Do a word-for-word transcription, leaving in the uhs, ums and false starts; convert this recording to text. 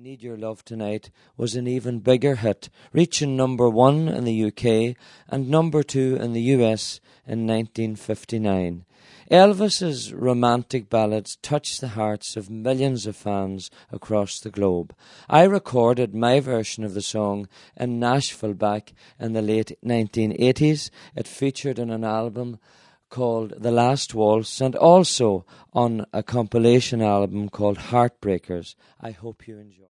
Need Your Love Tonight was an even bigger hit, reaching number one in the U K and number two in the U S in nineteen fifty-nine. Elvis's romantic ballads touched the hearts of millions of fans across the globe. I recorded my version of the song in Nashville back in the late nineteen eighties. It featured in an album called The Last Waltz and also on a compilation album called Heartbreakers. I hope you enjoy.